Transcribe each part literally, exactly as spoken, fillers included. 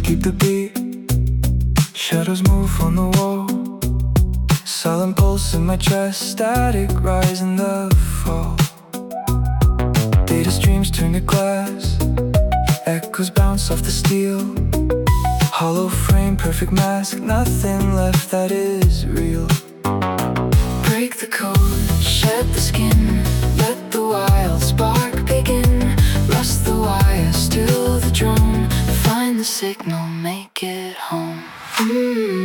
keep the beat. Shadows move on the wall. Silent pulse in my chest, static rise in the fall. Data streams turn to glass, echoes bounce off the steel. Hollow frame, perfect mask, nothing left that is real. Break the code, shed the skin, let the wild spark begin. Rust the wire, still the drone, find the signal, make it home. Mm-hmm.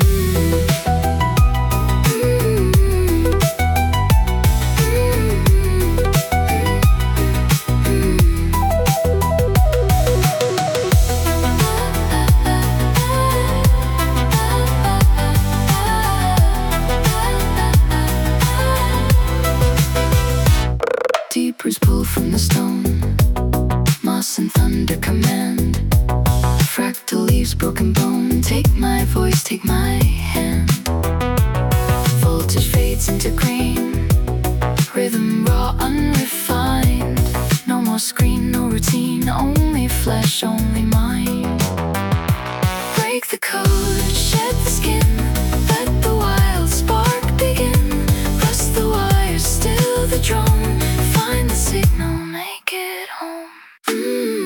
Deep roots pull from the stone, moss and thunder command. Fractal leaves, broken bone, take my voice, take my hand. Voltage fades into green, rhythm raw, unrefined. No more screen, no routine, only flesh, only mind. Break the code, shed the skin, let the wild spark begin. Rust the wires, still the drone, find the signal, make it home. Mm-hmm.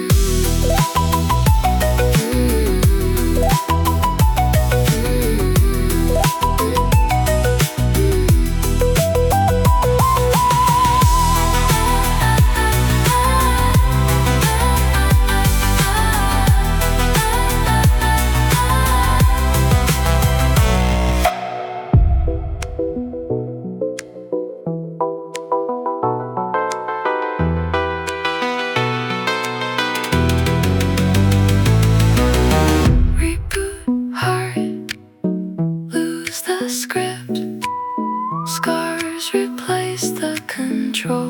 The script, scars replace the control.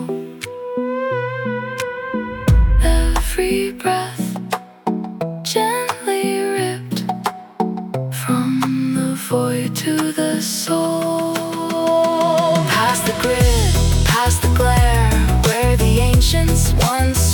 Every breath gently ripped from the void to the soul. Past the grid, past the glare, where the ancients once